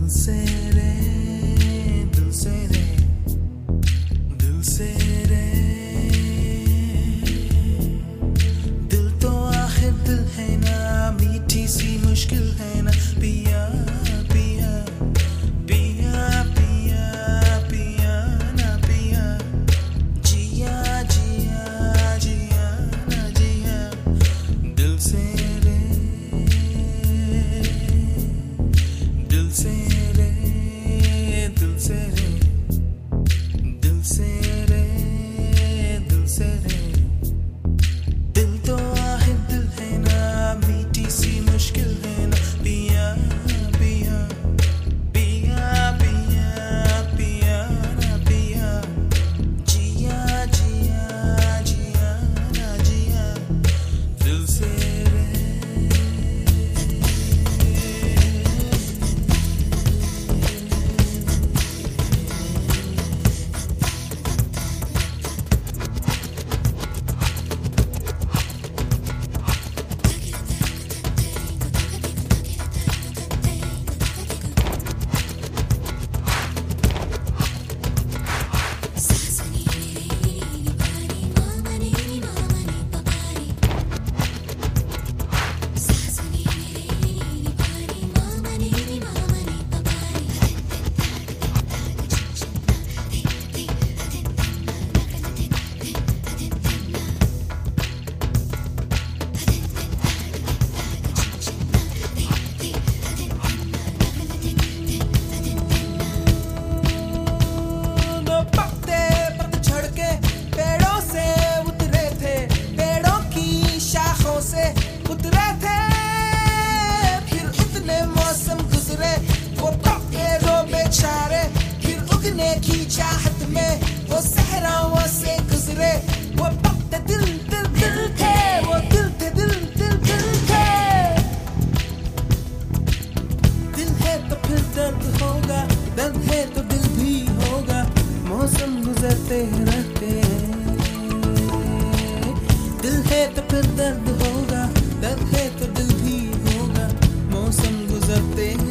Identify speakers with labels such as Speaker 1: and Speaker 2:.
Speaker 1: दिल से रे, दिल से रे, दिल से रे, दिल तो आखिर दिल है ना, मीठी सी मुश्किल है ना, पिया पिया पिया पिया पिया ना पिया, जिया जिया जिया ना जिया, दिल से रे, दिल से रे, दिल से रे, दिल से रे, दिल से रे, दिल तो आखिर दिल है ना, मीठी सी मुश्किल है ना, पिया पिया पिया पिया पिया ना पिया, जिया जिया जिया ना जिया, दिल से रे। उतरे थे फिर इतने मौसम गुजरे, वो पक्के रो बेचारे, फिर उगने की चाहत में वो सहराओं से गुजरे, वो पक्के दिल दिल दिल थे, वो दिल थे दिल दिल दिल थे, दिल है तो फिर दर्द होगा, दर्द है तो दिल भी होगा, मौसम गुजरते रहते हैं, दिल है तो फिर दर्द होगा, दर्द है तो दिल भी होगा, मौसम गुजरते